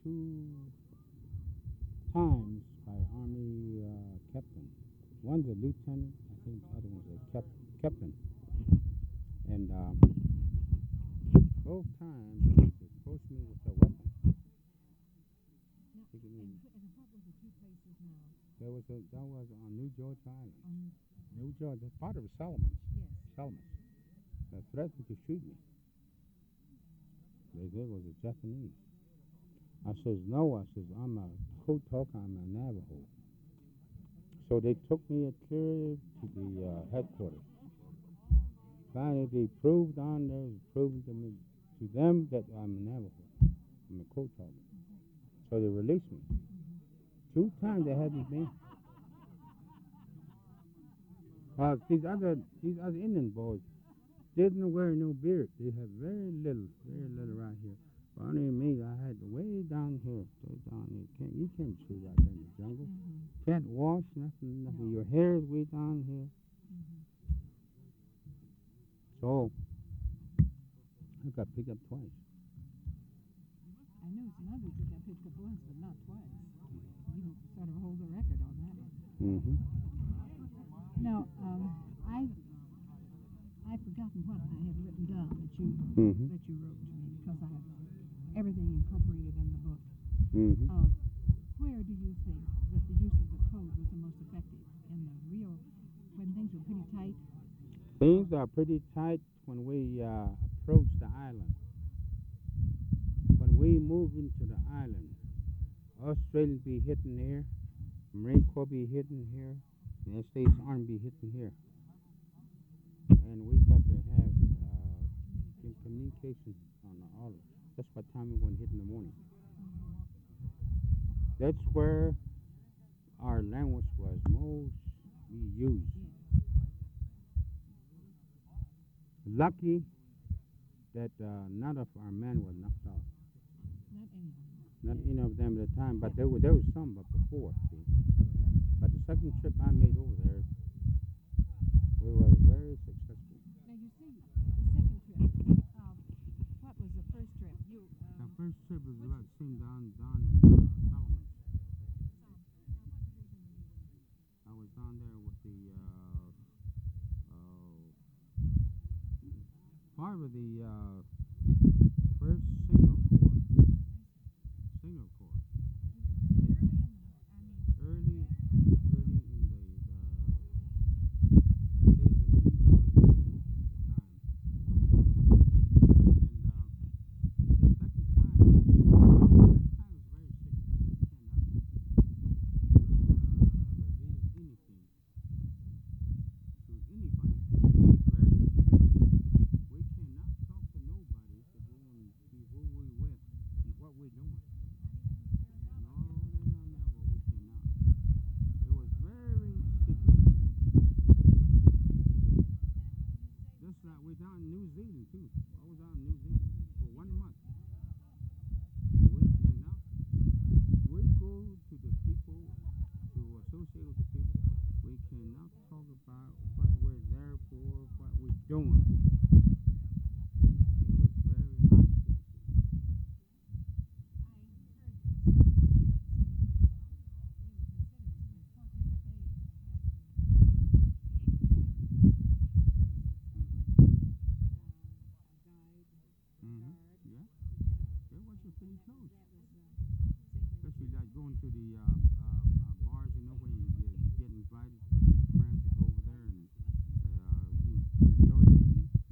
two times by Army captain. One's a lieutenant, I think the other one's a captain. And both times they approached me with a weapon. Now, Taking me. and what were the two places now? That was on New George Island. On, New George, that's part of the Solomons. yes. Solomons. They threatened to shoot me. They said it was a Japanese. I says, no, I says, I'm a Kotoka, I'm a Navajo. So they took me clear to the headquarters. Finally, they proved to them that I'm a Navajo. I'm a Kotoka. So they released me. 2 times they had me been. These other Indian boys didn't wear no beard. They had very little right here. Funny me, I had way down here, way down here. You can't see right there in the jungle. Mm-hmm. Can't wash nothing. No. Your hair is way down here. Mm-hmm. So I got picked up twice. I know some others that got picked up once, but not twice. You sort of hold the record on that one. Mm-hmm. Now, I've forgotten what I had written down that you Mm-hmm. that you wrote to me because I have everything incorporated in the book. Mm-hmm. Where do you think that the use of the code was the most effective? In the real, when things were pretty tight? Things are pretty tight when we approach the island. When we move into the island, Australians be hitting here, Marine Corps be hitting here, the United States Army be hitting here. And we got to have communication on all of it. That's what time we're going to hit in the morning. That's where our language was mostly used. Lucky that none of our men were knocked off. Not any of them. Not any of them at the time, but there was some before. See. But the second trip I made over there, we were very successful. Now you see, the second trip. What was the first trip? The first trip was about seen down in Solomon. I was down there with the part of the first signal corps. Signal corps. Early in the stage of the down in New Zealand too. I was out in New Zealand for 1 month. We go to the people, to associate with the people. We cannot talk about what we're there for, what we're doing. It was very hard. Yeah. They was pretty close. Especially like going to the bars, where you get invited with your friends to go over there and enjoy the evening.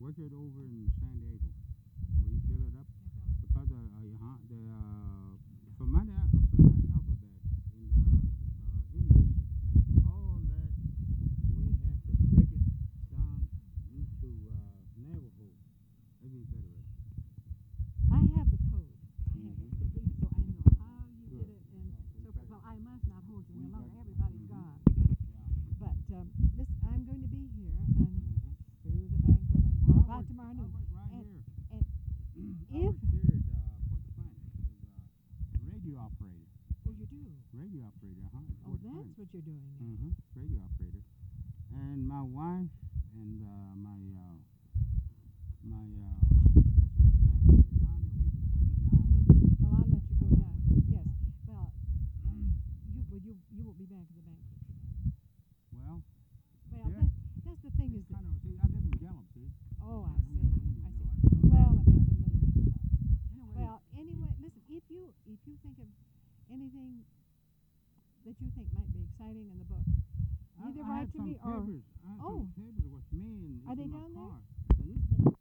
work it over in San Diego. We build it up because the phonetic alphabet in English, all that we have to break it down into Navajo. Every better. I have the code. I have it complete, so I know how you did it, and so forth. Well, I must not hold you any longer. Everybody's gone. But listen, I'm going to be here and through the banquet and about tomorrow noon. Right And- here. and I if work here at Port Plant as a radio operator. oh, you do. Radio operator, huh? Oh, that's what you're doing now. Mm-hmm. Radio operator. And my wife and my rest of my family, they're down there waiting for me now. Well, I'll let you go down to yes. Well, you won't be back at the banquet tonight. Well, Well, yeah. that's the thing is that. kind of, see, I live in Gallup, see? Oh, I I don't see. know I Indian, see. no, I don't know. Well, it makes it a little difficult. Anyway, Well, anyway, listen. If you think of anything that you think might be exciting in the book, either I write had to some me or papers. I had Oh. some papers with me and Are they in my down there? car. The newspaper.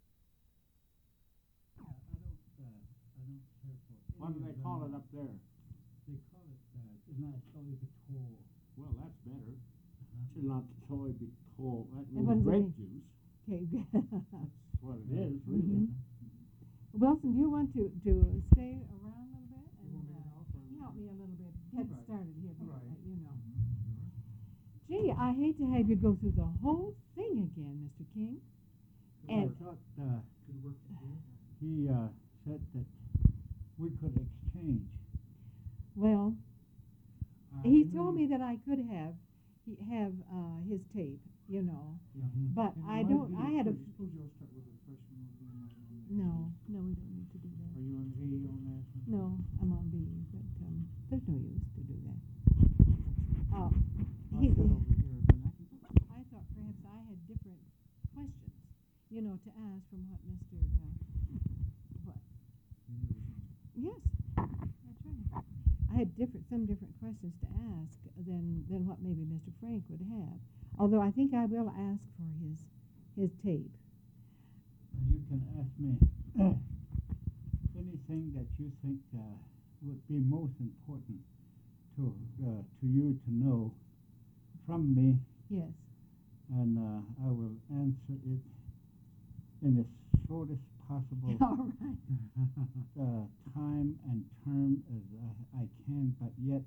I don't care for What do they call it up there? They call it, isn't that Toy Patrol? Well, that's better. Should not toy be told. That And what means does it grape mean? juice. okay. That's what it is, really. Wilson, do you want to stay around a little bit and help me a little bit get Right. started here? Because, Right. you know. Gee, I hate to have you go through the whole thing again, Mr. King. And- I thought, he, said that we could exchange. Well, he told me that I could have his tape, you know. But I don't. I had a. Suppose you'll start with the first one. No, we don't need to do that. Are you on V on that? No, I'm on B, but there's no use to do that. I'll He, sit over here, then I can. I thought perhaps I had different questions, you know, to ask from what Mr. What? Yes, that's right. I had some different questions to ask than what maybe Mr. Frank would have. Although I think I will ask for his tape. You can ask me anything that you think would be most important to you to know from me, Yes. and I will answer it in the shortest possible All right. time and term as I can, but yet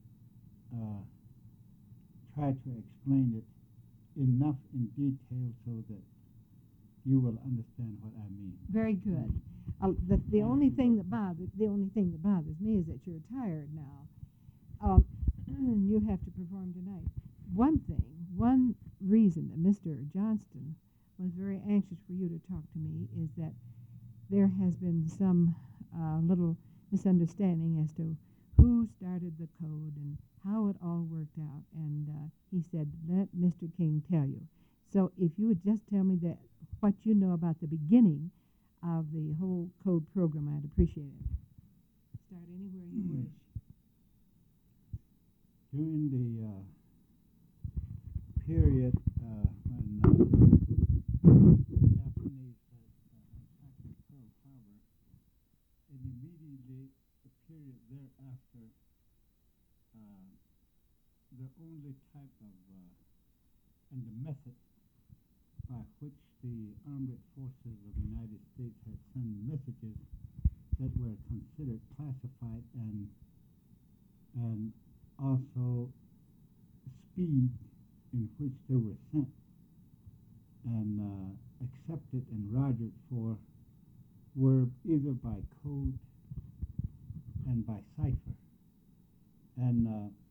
try to explain it enough in detail so that you will understand what I mean. Very good. The only thing that bothers me is that you're tired now. You have to perform tonight. One reason that Mr. Johnston was very anxious for you to talk to me is that there has been some little misunderstanding as to who started the code and how it all worked out. And he said, let Mr. King tell you. So if you would just tell me what you know about the beginning of the whole code program, I'd appreciate it. Start anywhere you wish. During the period when the Japanese had attacked Pearl Harbor, and immediately the period thereafter, the only type of and the method by which the armed forces of the United States had sent messages that were considered classified and also speed in which they were sent and accepted and rogered for were either by code and by cipher. And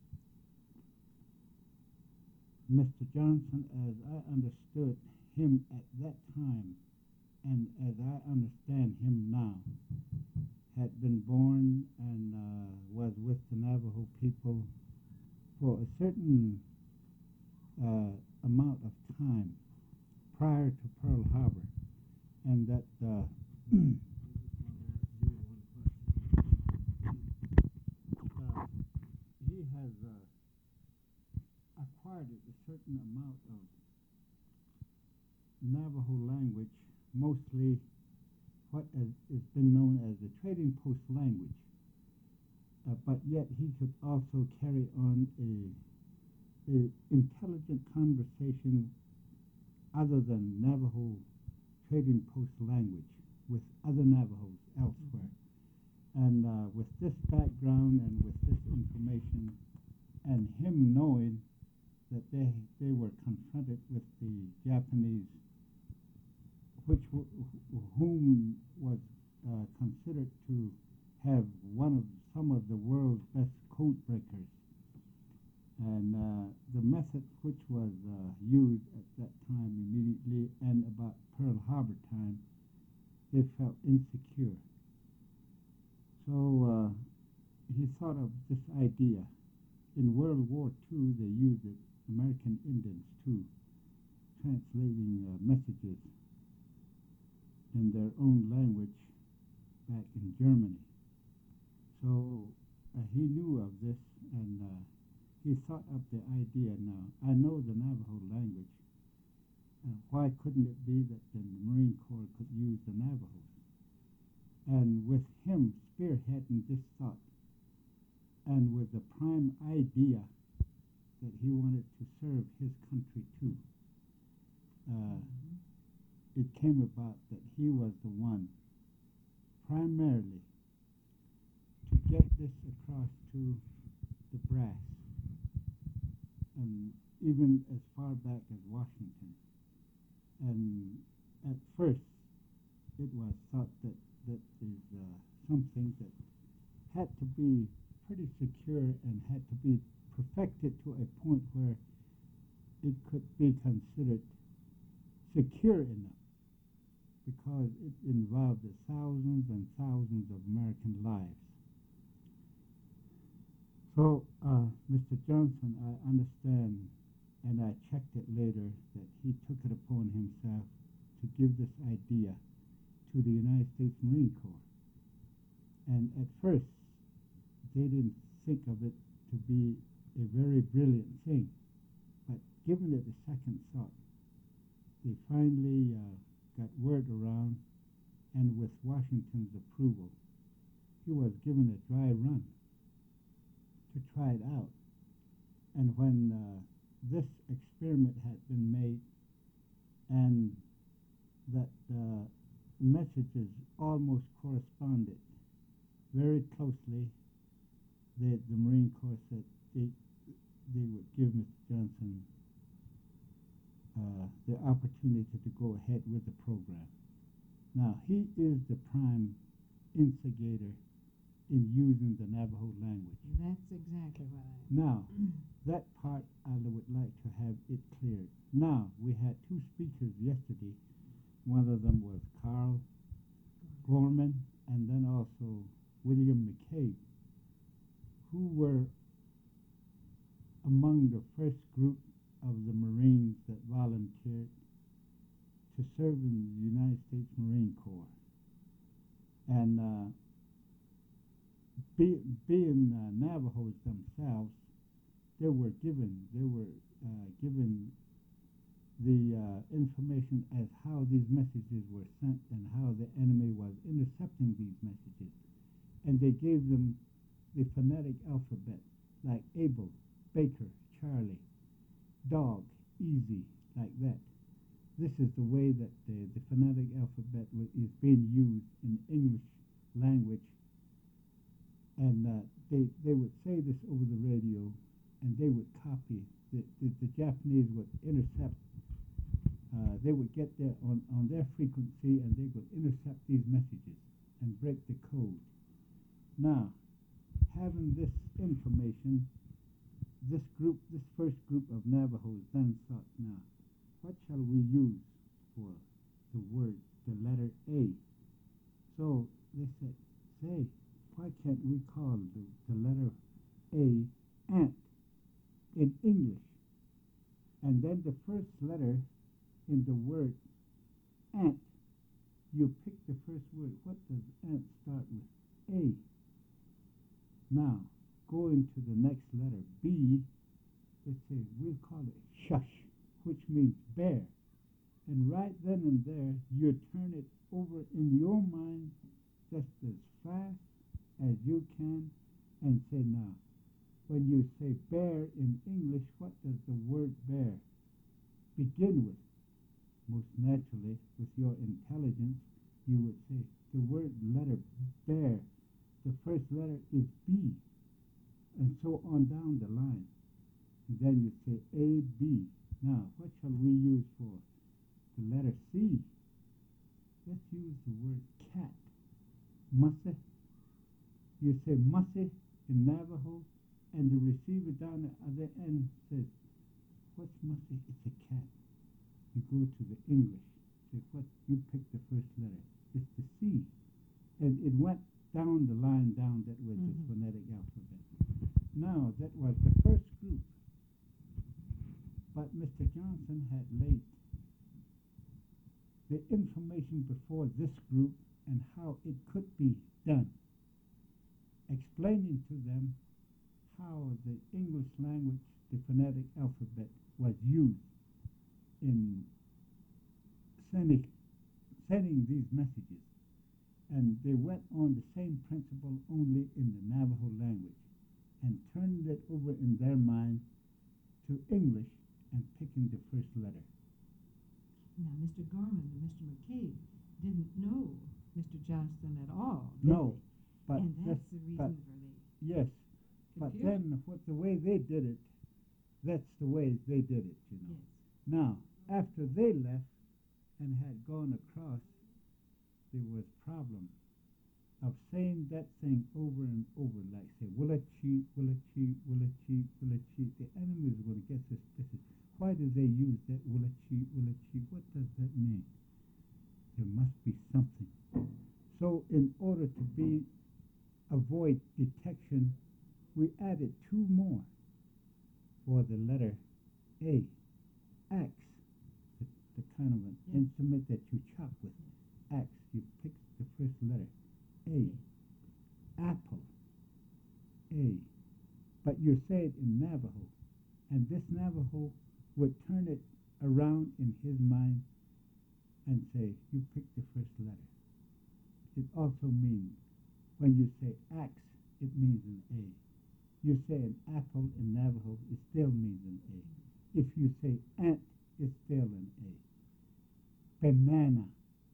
Mr. Johnson, as I understood him at that time, and as I understand him now, had been born and was with the Navajo people for a certain amount of time prior to Pearl Harbor, and that he has acquired a certain amount of Navajo language mostly what has been known as the trading post language. But yet he could also carry on a intelligent conversation other than Navajo trading post language with other Navajos elsewhere. And with this background and with this information and him knowing that they were confronted with the Japanese, whom was considered to have some of the world's best code breakers. And the method which was used at that time immediately and about Pearl Harbor time, they felt insecure. So he thought of this idea. In World War II, they used it, American Indians too, translating messages in their own language back in Germany. So he knew of this, and he thought up the idea. Now, I know the Navajo language. Why couldn't it be that the Marine Corps could use the Navajos? And with him spearheading this thought, and with the prime idea that he wanted to serve his country too, it came about that he was the one primarily to get this across to the brass, and even as far back as Washington. And at first, it was thought that is something that had to be pretty secure and had to be perfected to a point where it could be considered secure enough, because it involved the thousands and thousands of American lives. So, Mr. Johnson, I understand, and I checked it later, that he took it upon himself to give this idea to the United States Marine Corps. And at first, they didn't think of it to be a very brilliant thing. But given it a second thought, they finally got word around, and with Washington's approval, he was given a dry run to try it out. And when this experiment had been made, and that messages almost corresponded very closely, the Marine Corps said they would give Mr. Johnson the opportunity to go ahead with the program. Now, he is the prime instigator in using the Navajo language. That's exactly what I... Now, that part I would like to have it cleared. Now, we had two speakers yesterday. One of them was Carl Gorman, and then also William McCabe, who were among the first group of the Marines that volunteered to serve in the United States Marine Corps. And being Navajos themselves, they were given the information as how these messages were sent and how the enemy was intercepting these messages. And they gave them the phonetic alphabet, like Abel, Baker, Charlie, dog, easy, like that. This is the way that the phonetic alphabet is being used in English language. And they would say this over the radio, and they would copy. The Japanese would intercept. They would get there on their frequency, and they would intercept these messages and break the code. Now, having this information, this first group of Navajos then thought, now, what shall we use for the word, the letter A? So they said, say, why can't we call the letter A ant in English? And then the first letter in the word ant, you pick the first word. What does ant start with? A. Now, going to the next letter, B, they say, we'll call it shush, which means bear. And right then and there, you turn it over in your mind just as fast as you can and say, now, when you say bear in English, what does the word bear begin with? Most naturally, with your intelligence, you would say the word letter bear, the first letter is B, and so on down the line. And then you say A, B. Now, what shall we use for the letter C? Let's use the word cat. Mase. You say mase in Navajo, and the receiver down the other end says, what's mase? It's a cat. You go to the English. Say, what? You pick the first letter. It's the C. And it went down the line down that was the phonetic alphabet. Now, that was the first group. But Mr. Johnson had laid the information before this group and how it could be done, explaining to them how the English language, the phonetic alphabet, was used in sending these messages. And they went on the same principle only in the Navajo language and turned it over in their mind to English and picking the first letter. Now, Mr. Gorman and Mr. McCabe didn't know Mr. Johnston at all, did No, they? but And that's the but reason for the yes, but confusion. then the way they did it, that's the way they did it, you know. Yes. Now, after they left and had gone across, there was problem of saying that thing over and over, like say, will it cheat, will it cheat, will it cheat, will it cheat. The enemy is going to guess this. Why do they use that will it cheat, will it cheat? What does that mean? There must be something. So in order to avoid detection, we added two more for the letter A. Axe, the kind of an instrument that you chop with. Axe, you pick the first letter. A. Apple. A. But you say it in Navajo. And this Navajo would turn it around in his mind and say, you pick the first letter. It also means, when you say axe, it means an A. You say an apple in Navajo, it still means an A. If you say ant, it's still an A. Banana,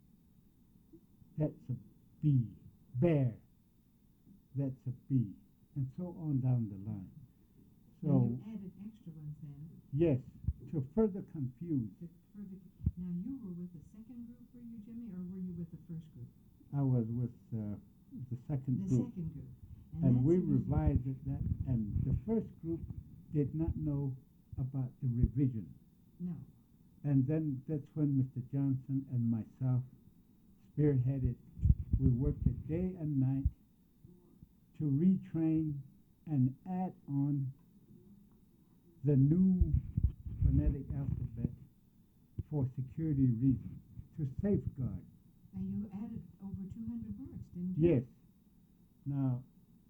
that's a B. Bear, that's a B. And so on down the line. Now So, you added extra ones then. yes, to further confuse, Now you were with the second group, were you, Jimmy, or were you with the first group? I was with the second The group. second group. And that's we the reason- revised it that, and the first group did not know about the revision. No. And then that's when Mr. Johnson and myself spearheaded. We worked it day and night to retrain and add on the new phonetic alphabet for security reasons, to safeguard. And you added over 200 words, didn't you? Yes. Now,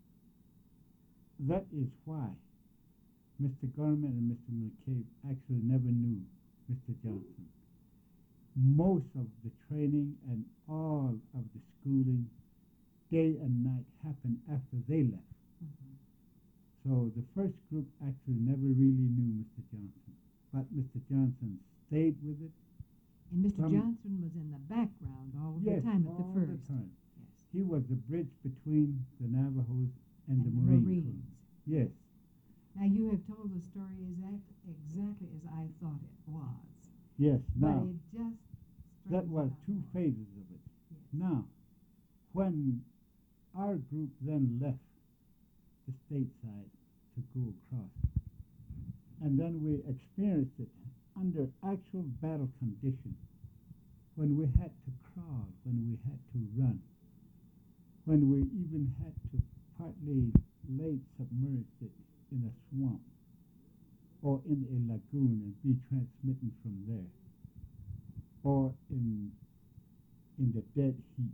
that is why Mr. Gorman and Mr. McCabe actually never knew Mr. Johnson. Most of the training and all of the schooling, day and night, happened after they left. Mhm. So the first group actually never really knew Mr. Johnson. But Mr. Johnson stayed with it. And Mr. From- Johnson was in the background all Yes, the time at the all first. the time. Yes. He was the bridge between the Navajos and the Marines. Marines. Yes. Now you have told the story exactly as I thought it was. Yes. But Now, it just that straightens was out two more. phases of it. Yes. Now, when our group then left the stateside to go across, and then we experienced it under actual battle conditions, when we had to crawl, when we had to run, when we even had to partly lay submerged it in a swamp or in a lagoon and be transmitting from there, or in the dead heat,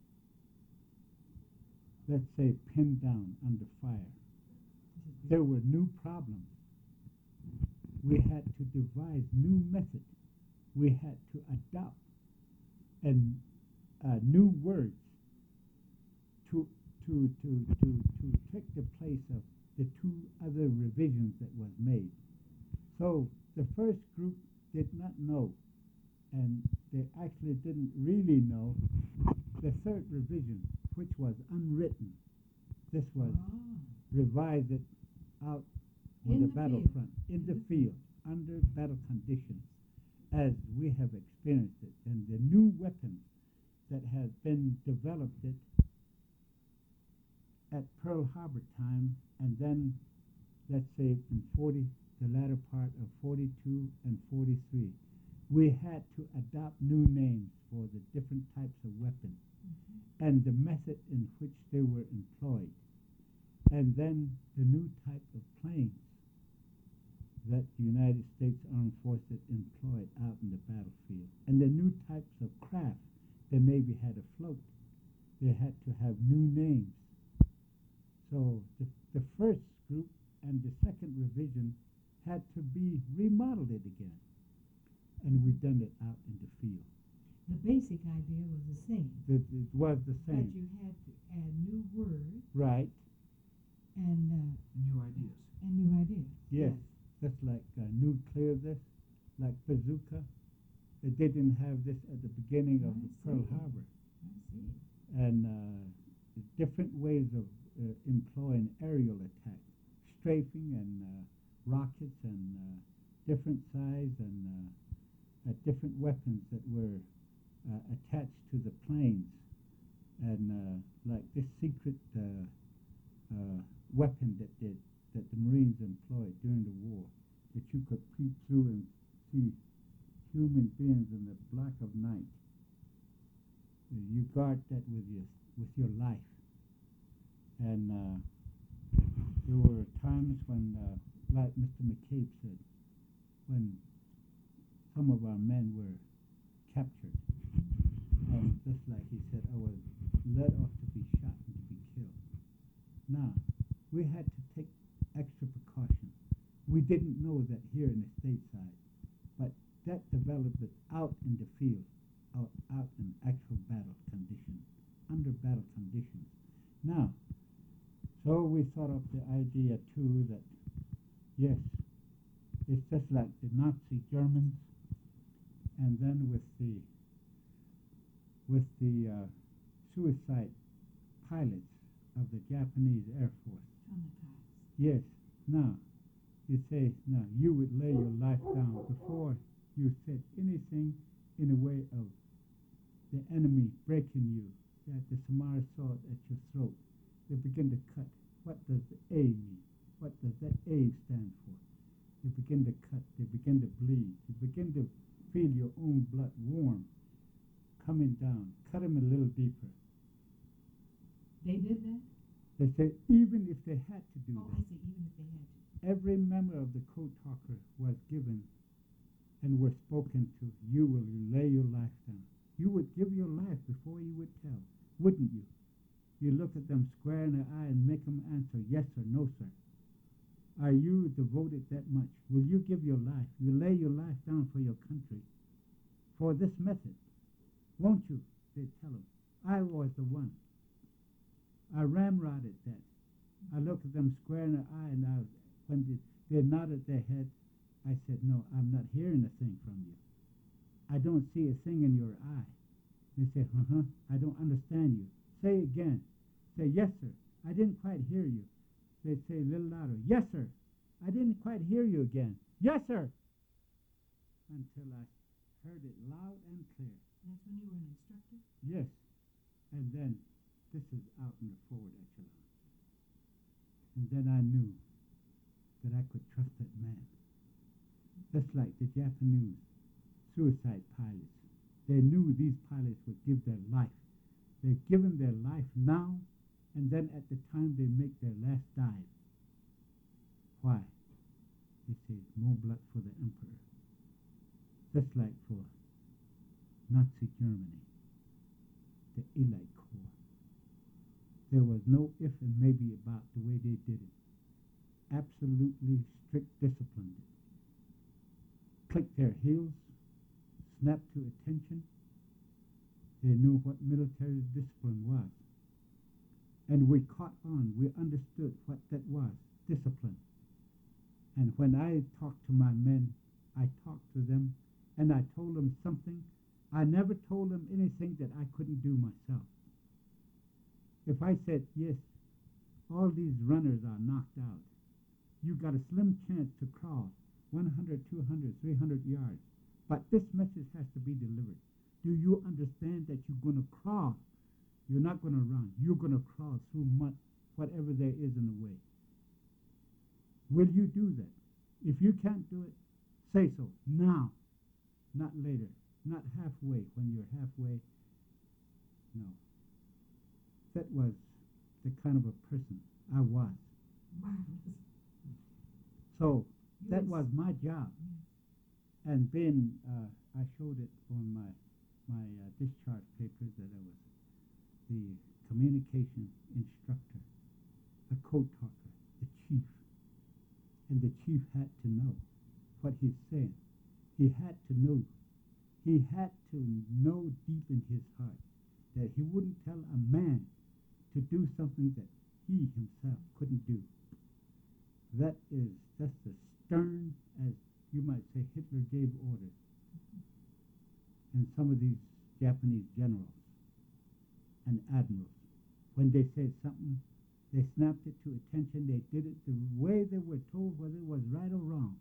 let's say pinned down under fire. There were new problems. We had to devise new methods we had to adopt and new words to take the place of the two other revisions that was made. So the first group did not know, and they actually didn't really know the third revision, which was unwritten. This was revised it out on In the the battlefront, field. in the field, under battle conditions, as we have experienced it. And the new weapons that have been developed it at Pearl Harbor time, and then, let's say, in the latter part of 42 and 43, we had to adopt new names for the different types of weapons and the method in which they were employed, and then the new type of planes that the United States Armed Forces employed out in the battlefield, and the new types of craft the Navy had afloat. They had to have new names. So the first group and the second revision had to be remodeled it again, and we done it out in the field. The basic idea was the same, It was the but same, you had to add new words right? and New ideas. new ideas. Yes, just like nuclear, this, like bazooka. They didn't have this at the beginning of the I Pearl see. Harbor. I see. And different ways of employing aerial attack, strafing and rockets and different size and different weapons that were attached to the planes. And like this secret weapon that the Marines employed during the war, that you could peep through and see human beings in the black of night. You guard that with your life. And there were times when, like Mr. McCabe said, when some of our men were captured, and just like he said, I was led off to be shot and to be killed. Now, we had to take extra precaution. We didn't know that here in the stateside, but that developed it out in the field, out in actual battle conditions, under battle conditions. Now, so we thought of the idea too that, yes, it's just like the Nazi Germans, and then with the suicide pilots of the Japanese Air Force. Kamikaze. Yes. Now, you say, now you would lay your life down before you said anything in a way of the enemy breaking you, that the Samara sword at your throat. They begin to cut. What does the A mean? What does that A stand for? They begin to cut. They begin to bleed. You begin to feel your own blood warm, coming down. Cut them a little deeper. They did that? They say, even if they had to do Oh, that, I see, even if they had to. every member of the code talker was given and were spoken to, you will lay your life down. You would give your life before you would tell, wouldn't you? You look at them square in the eye and make them answer yes or no, sir. Are you devoted that much? Will you give your life? You lay your life down for your country, for this method, won't you? They tell them. I was the one. I ramrodded that. I looked at them square in the eye, and when they nodded their head, I said, no, I'm not hearing a thing from you. I don't see a thing in your eye. They say, I don't understand you. Say again. Say, yes, sir. I didn't quite hear you. They say a little louder, yes, sir. I didn't quite hear you again. Yes, sir. Until I heard it loud and clear. That's when you were an instructor? Yes. And then, this is out in the forward echelon. And then I knew that I could trust that man. Just like the Japanese suicide pilots. They knew these pilots would give their life. They've given their life now, and then at the time they make their last dive. Why? They say, more blood for the emperor. Just like for Nazi Germany, the Elite Corps. There was no if and maybe about the way they did it. Absolutely strict discipline. Click their heels, snapped to attention. They knew what military discipline was. And we caught on. We understood what that was, discipline. And when I talked to my men, I talked to them and I told them something. I never told them anything that I couldn't do myself. If I said, yes, all these runners are knocked out, you got a slim chance to cross 100, 200, 300 yards. But this message has to be delivered. Do you understand that you're going to cross? You're not going to run. You're going to cross through whatever there is in the way. Will you do that? If you can't do it, say so now, not later, not halfway. When you're halfway, no. That was the kind of a person I was. Marvelous. So that Yes. was my job. And then I showed it on my discharge papers that I was the communication instructor, a code talker, the chief. And the chief had to know what he's saying. He had to know. He had to know deep in his heart that he wouldn't tell a man to do something that he himself couldn't do. That's as stern as you might say Hitler gave orders. And some of these Japanese generals and admirals, when they said something, they snapped it to attention. They did it the way they were told, whether it was right or wrong.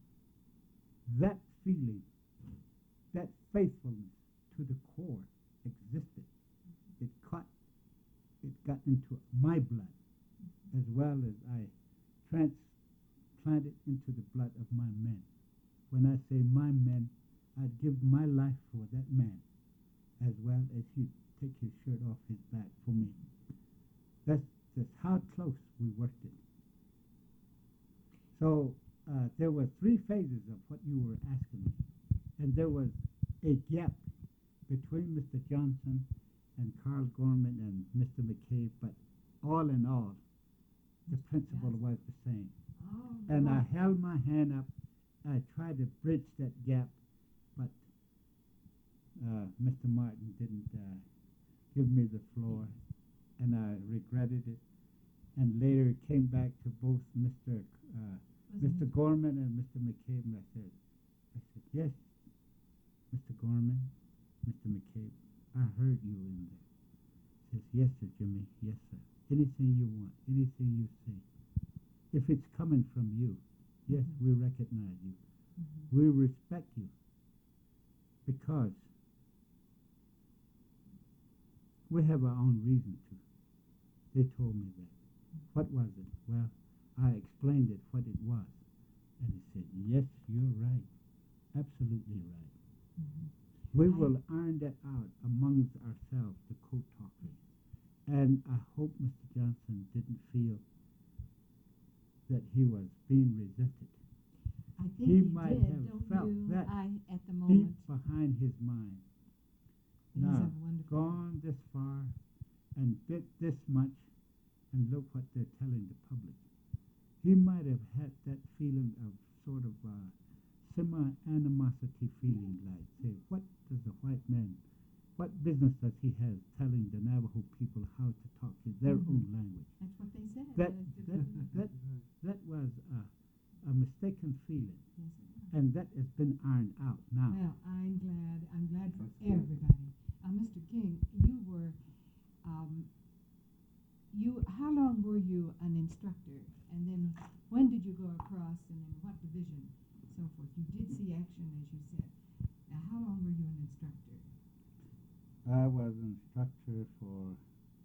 That feeling, that faithfulness to the core existed. It got into my blood, as well as I transplanted into the blood of my men. When I say my men, I'd give my life for that man, as well as he'd take his shirt off his back for me. That's how close we worked it. So there were three phases of what you were asking me. And there was a gap between Mr. Johnson and Carl Gorman and Mr. McCabe, but all in all, the principle was the same. Oh, And I wow. held my hand up. I tried to bridge that gap, but Mr. Martin didn't give me the floor, and I regretted it. And later it came back to both Mr. Gorman and Mr. McCabe, and I said, yes, Mr. Gorman, Mr. McCabe, I heard you in there. He says, yes, sir, Jimmy, yes, sir. Anything you want, anything you say. If it's coming from you, yes, we recognize you. Mm-hmm. We respect you because we have our own reason to. They told me that. What was it? Well, I explained it, what it was. And he said, yes, you're right. Absolutely right. Mhm. We will iron that out amongst ourselves, the code talkers. And I hope Mr. Johnson didn't feel that he was being resented. I think He he might did, have don't felt you? that At the deep moment. behind his mind. He's Now, a wonderful. gone this far and did this much, and look what they're telling the public. He might have had that feeling of sort of semi-animosity feeling, like, say, what does the white man, what business does he have telling the Navajo people how to talk in their Mhm. own language? That's what they said. That was a mistaken feeling, Yes, it was. and that has been ironed out now. Well, I'm glad. I'm glad for That's good. everybody. Mr. King, you were, how long were you an instructor? And then when did you go across and in what division, so forth? You did see action, as you said. Now, how long were you an instructor? I was an instructor for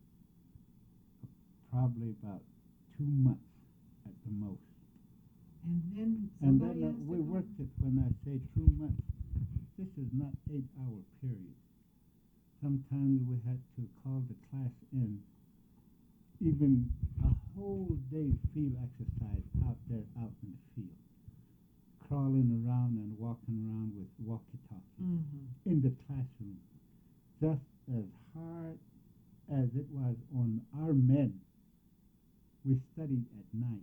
probably about 2 months at the most. And then And somebody then else we took over? worked it, when I say 2 months, this is not 8-hour period. Sometimes we had to call the class in, even a whole day field exercise out there, out in the field. Crawling around and walking around with walkie-talkies Mm-hmm. in the classroom. Just as hard as it was on our men, we studied at night.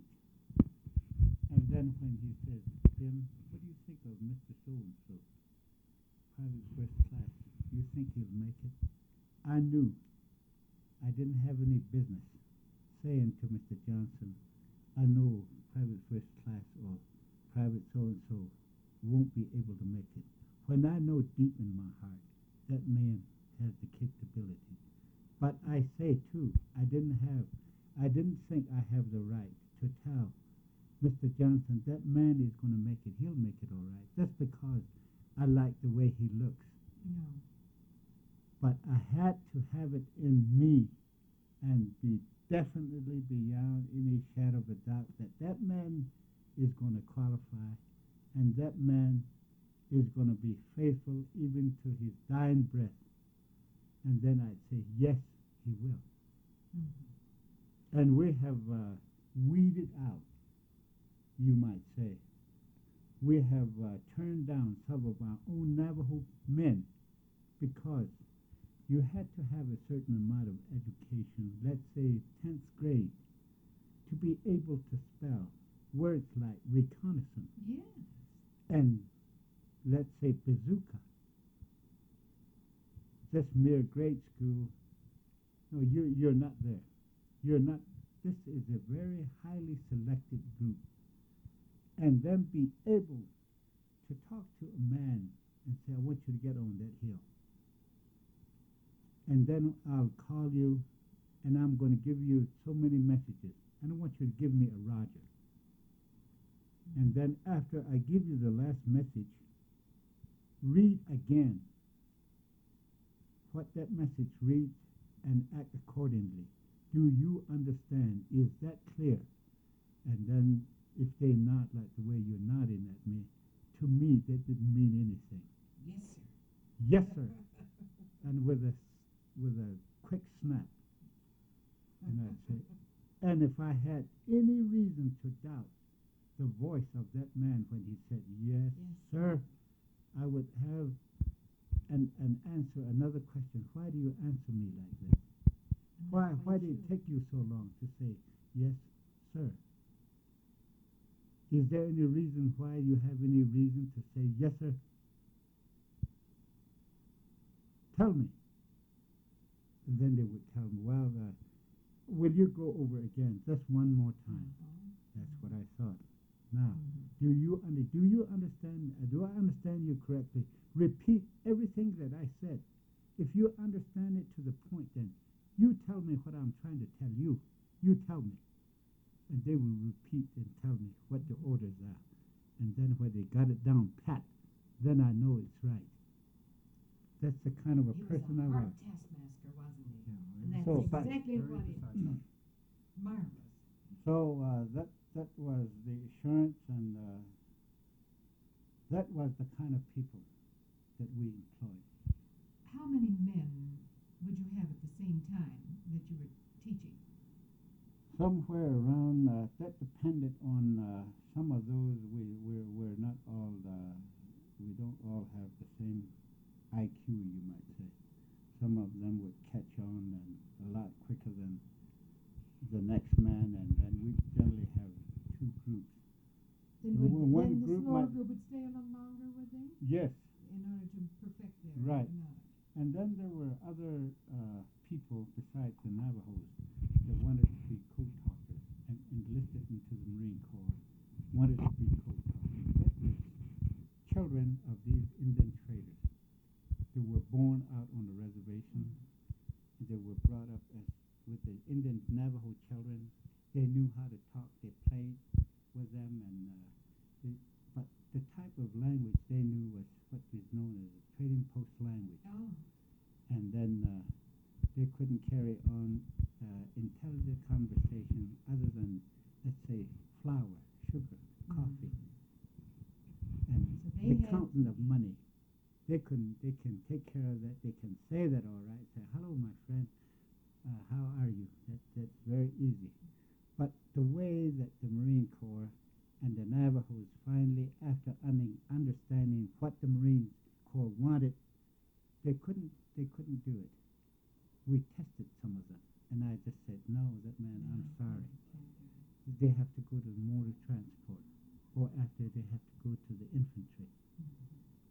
And then when he said, Jim, what do you think of Mr. So-and-so? private first class. You think he'll make it? I knew I didn't have any business saying to Mr. Johnson, I know private first class or private so-and-so won't be able to make it. When I know deep in my heart that man has the capability. But I say too, I didn't think I have the right to tell Mr. Johnson, that man is going to make it. He'll make it all right. Just because I like the way he looks. No. But I had to have it in me and be definitely beyond any shadow of a doubt that that man is going to qualify and that man is going to be faithful even to his dying breath. And then I'd say, yes, he will. Mm-hmm. And we have weeded out, you might say. We have turned down some of our own Navajo men because you had to have a certain amount of education, let's say 10th grade, to be able to spell words like reconnaissance Yes. and, let's say, bazooka. Just mere grade school. No, you're not there. You're not. This is a very highly selected group. And then be able to talk to a man and say, I want you to get on that hill. And then I'll call you and I'm going to give you so many messages. And I want you to give me a Roger. And then after I give you the last message, read again what that message reads and act accordingly. Do you understand? Is that clear? And then if they nod like the way you're nodding at me, to me that didn't mean anything. Yes, sir. Yes, sir. And with a quick snap. And I'd say, and if I had any reason to doubt the voice of that man when he said, yes, sir, I would have and answer another question. Why do you answer me like that? Why did it take you so long to say, yes, sir? Is there any reason why you have any reason to say, yes, sir? Tell me. And then they would tell me, well, will you go over again just one more time? That's what I thought. Now, do you understand? Do I understand you correctly? Repeat everything that I said. If you understand it to the point, then you tell me what I'm trying to tell you. You tell me. And they will repeat and tell me what the orders are. And then when they got it down pat, then I know it's right. That's the kind of a person I was. He was a hard taskmaster, wasn't he? Yeah. And that's So, but- exactly what it marvelous. So that was the assurance, and that was the kind of people that we employed. How many men would you have at the same time that you were teaching? Somewhere around that depended on some of those we're not all we don't all have the same IQ, you might say. Some of them would catch on and a lot quicker than the next man, and then we generally have two groups. Then, One then the group slower might- group would stay a little longer, would they? Yes, In order to perfect their Right. knowledge. and then there were other people besides the Navajos that wanted to be code talkers and enlisted into the Marine Corps, wanted to be code talkers. That is children of these Indian traders. They were born out on the reservation. They were brought up as with the Indian Navajo children. They knew how to talk. They played with them, and but the type of language they knew was what is known as a trading post language. Oh. And then they couldn't carry on intelligent conversation other than, let's say, flour, sugar, coffee, and So they the had- counting of money. They can take care of that. They can say that all right. Say, hello, my friend. How are you? That's very easy. But the way that the Marine Corps and the Navajos finally, after understanding what the Marine Corps wanted, they couldn't do it. We tested some of them, and I just said, no, that man, I'm sorry. They have to go to the motor transport, or after they have to go to the infantry.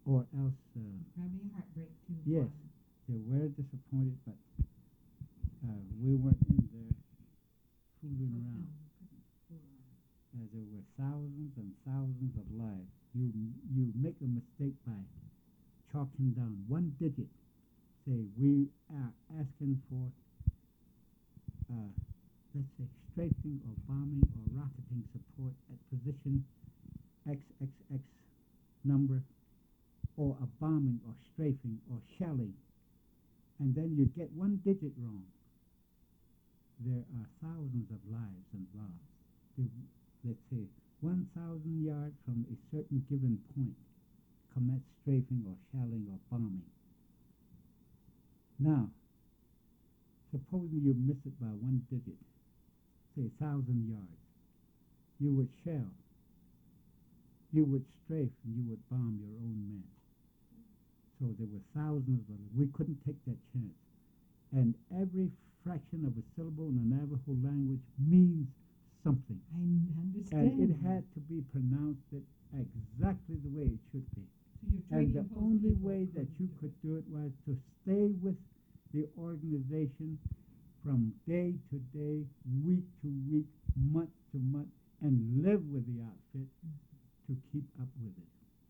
or else, Probably a heartbreak too. for yes, him. they were disappointed, but we weren't in there fooling Oh, around. no, you couldn't fool around. There were thousands and thousands of lives. You make a mistake by chalking down one digit. Say we are asking for, let's say, strafing or bombing or rocketing support at position XXX number, or a bombing or strafing or shelling, and then you get one digit wrong. There are thousands of lives involved. Let's say 1,000 yards from a certain given point, commit strafing or shelling or bombing. Now, supposing you miss it by one digit, say 1,000 yards, you would shell, you would strafe, and you would bomb your own men. So there were thousands of them. We couldn't take that chance. And every fraction of a syllable in the Navajo language means something. I understand. And it had to be pronounced exactly the way it should be. So you're And trading the both only people way that you do could it. do it was to stay with the organization from day to day, week to week, month to month, and live with the outfit to keep up with it.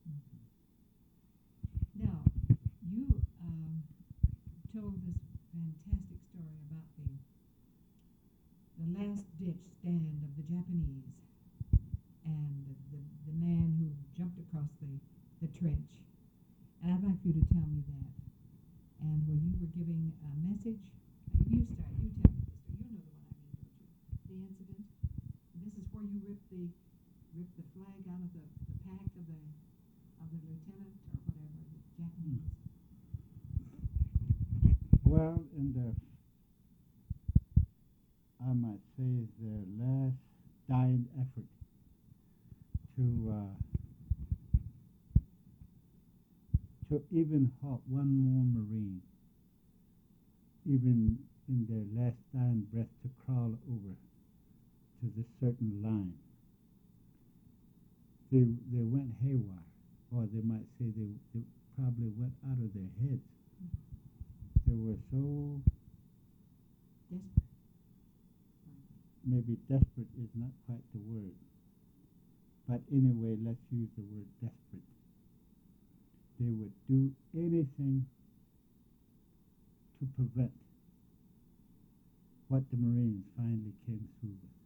Now, you told this fantastic story about the last ditch stand of the Japanese and the man who jumped across the trench. And I'd like you to tell me that. And when you were giving a message, you tell me this story. You know the one I mean, don't you? The incident. This is where you ripped the flag out of the pack of the lieutenant or whatever, the Japanese. Well, I might say, their last dying effort to even halt one more Marine, even in their last dying breath, to crawl over to this certain line. They went haywire, or they might say they probably went out of their heads. They were so, Desperate. maybe desperate is not quite the word, but anyway, let's use the word desperate. They would do anything to prevent what the Marines finally came through with.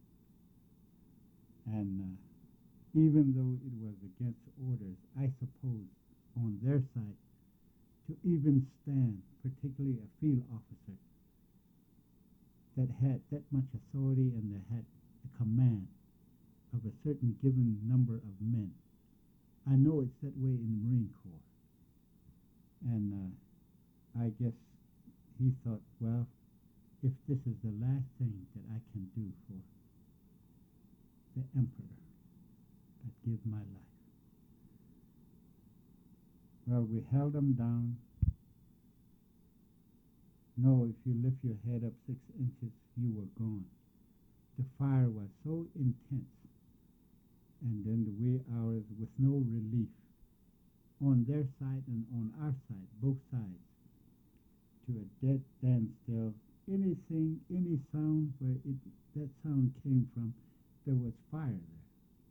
And even though it was against orders, I suppose, on their side, to even stand, particularly a field officer that had that much authority and that had the command of a certain given number of men. I know it's that way in the Marine Corps. And I guess he thought, well, if this is the last thing that I can do for the Emperor, I'd give my life. Well, we held them down. No, if you lift your head up 6 inches, you were gone. The fire was so intense, and then the wee hours with no relief on their side and on our side, both sides, to a dead standstill. Anything, any sound where that sound came from, there was fire there.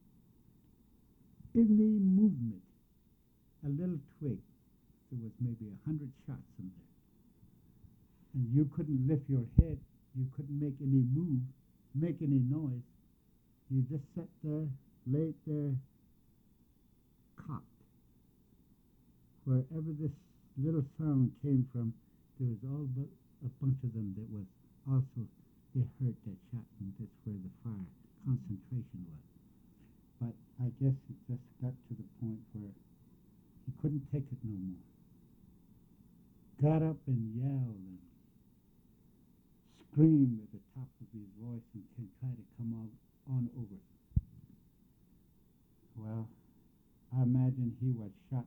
Any movement, a little twig, there was maybe 100 shots in there. And you couldn't lift your head, you couldn't make any move, make any noise. You just sat there, laid there, cocked. Wherever this little sound came from, there was all but a bunch of them that was also, they heard that shot, and that's where the fire concentration was. But I guess it just got to the point where he couldn't take it no more. Got up and yelled and screamed at the top of his voice and tried to come on over. Well, I imagine he was shot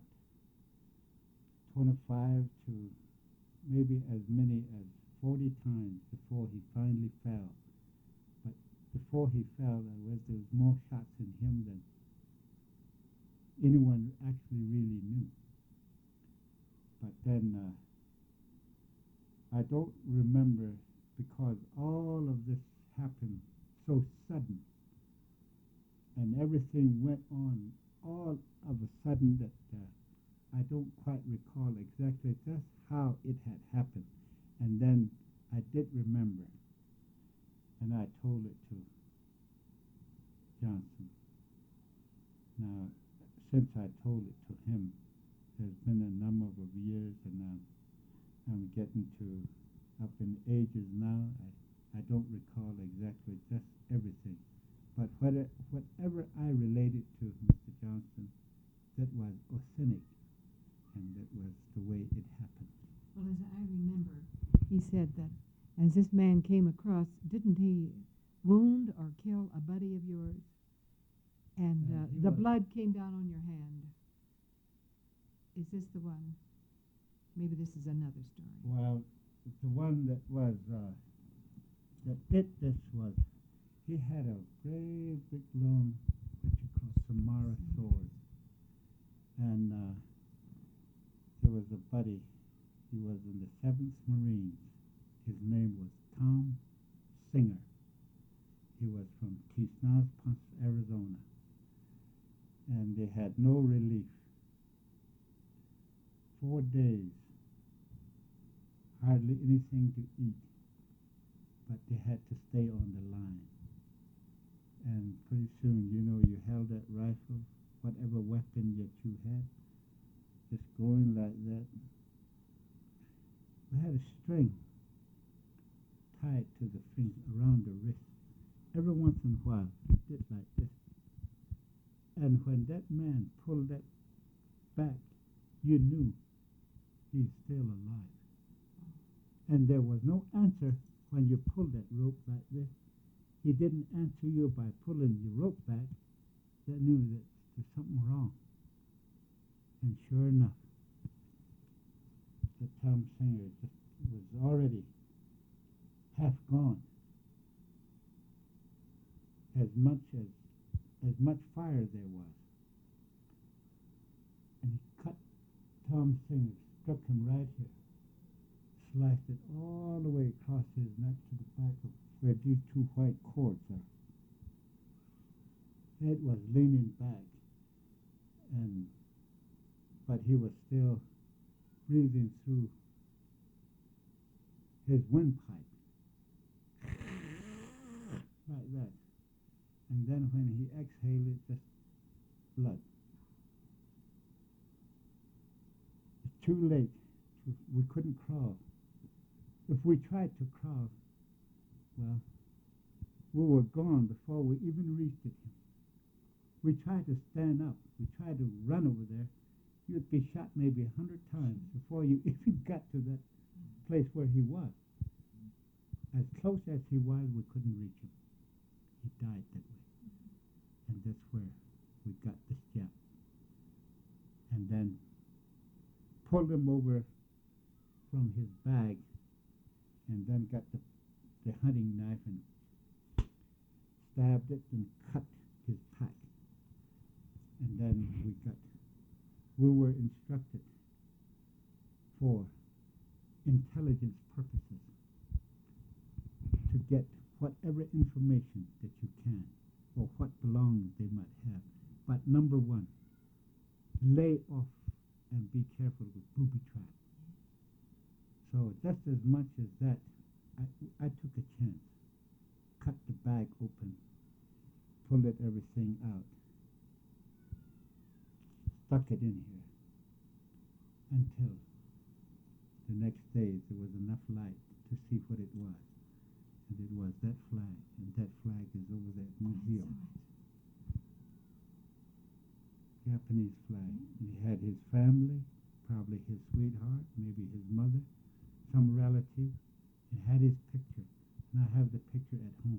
25 to maybe as many as 40 times before he finally fell. But before he fell, there was more shots in him than anyone actually really knew. But then I don't remember because all of this happened so sudden, and everything went on all of a sudden that I don't quite recall exactly just how it had happened. And then I did remember, and I told it to Johnson. Now, since I told it to him, there's been a number of years, and I'm getting to up in ages now. I don't recall exactly just everything, but whatever I related to Mr. Johnson, that was authentic, and that was the way it happened. Well, as I remember, he said that as this man came across, didn't he wound or kill a buddy of yours? And He the was. blood came down on your hand. Is this the one? Maybe this is another story. Well, the one that was that did this was he had a great big long what you call Samara sword, and there was a buddy. He was in the 7th Marines. His name was Tom Singer. He was from Quiznos, Arizona, and they had no relief. 4 days, hardly anything to eat, but they had to stay on the line. And pretty soon, you held that rifle, whatever weapon that you had, just going like that. We had a string tied to the finger around the wrist. Every once in a while, it did like this. And when that man pulled that back, you knew he's still alive. And there was no answer when you pulled that rope like this. He didn't answer you by pulling the rope back. That knew that there's something wrong. And sure enough, the Tom Singer just was already half gone. As much fire there was. And he cut Tom Singer, struck him right here, sliced it all the way across his neck to the back of where these 2 white cords are. It was leaning back, but he was still breathing through his windpipe, like that. And then when he exhaled, it just blood. It's too late. We couldn't crawl. If we tried to crawl, well, we were gone before we even reached it. We tried to stand up. We tried to run over there. You'd be shot maybe 100 times before you even got to that place where he was. As close as he was, we couldn't reach him. He died that way. And that's where we got this jab. And then pulled him over from his bag, and then got the hunting knife and stabbed it and cut his pack. And then we were instructed for intelligence purposes to get whatever information that you can, or what belongings they might have. But number one, lay off and be careful with booby traps. So just as much as that, I took a chance, cut the bag open, pulled everything out, stuck it in here, until the next day there was enough light to see what it was. And it was that flag, and that flag is over there at museum. Japanese flag. And he had his family, probably his sweetheart, maybe his mother, some relative, and had his picture. And I have the picture at home.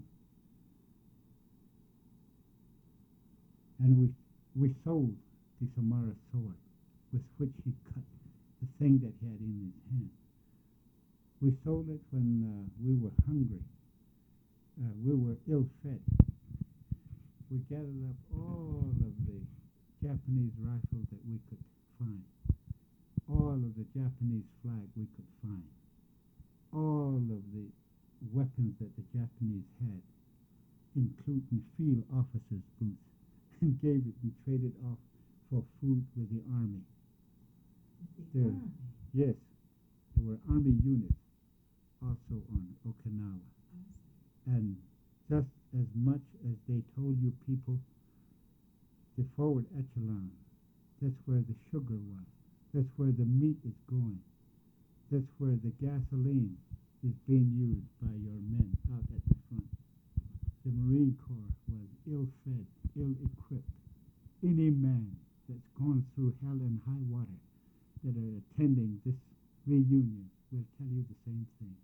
And we sold the Samara sword with which he cut the thing that he had in his hand. We sold it when we were hungry. We were ill-fed. We gathered up all of the Japanese rifles that we could find, all of the Japanese flag we could find. All of the weapons that the Japanese had, including field officers' boots, and gave it and traded off for food with the army. With the There. army. Yes, there were army units also on Okinawa. I see. And just as much as they told you people, the forward echelon, that's where the sugar was. That's where the meat is going. That's where the gasoline is being used by your men out at the front. The Marine Corps was ill-fed, ill-equipped. Any man that's gone through hell and high water that are attending this reunion will tell you the same thing.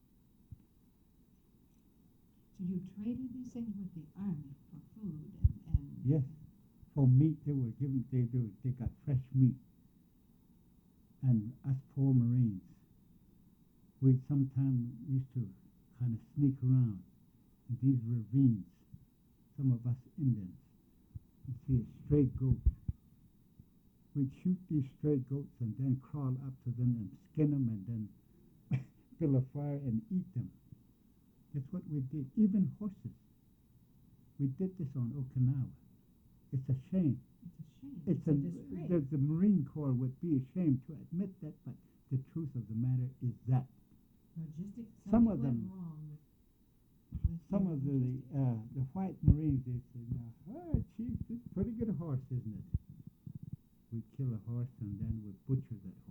So you traded these things with the army for food and Yes, for meat they were given. They got fresh meat, and us poor Marines, we sometimes used to kind of sneak around in these ravines. Some of us Indians, and see a stray goat. We'd shoot these stray goats and then crawl up to them and skin them and then build a fire and eat them. That's what we did. Even horses. We did this on Okinawa. It's a shame. it's a shame. It's disgrace. the Marine Corps would be ashamed to admit that, but the truth of the matter is that Logistics. some something of went them- wrong with some your of logistics. the white Marines, they say, "Oh, Chief, it's a pretty good horse, isn't it?" We'd kill a horse and then we'd butcher that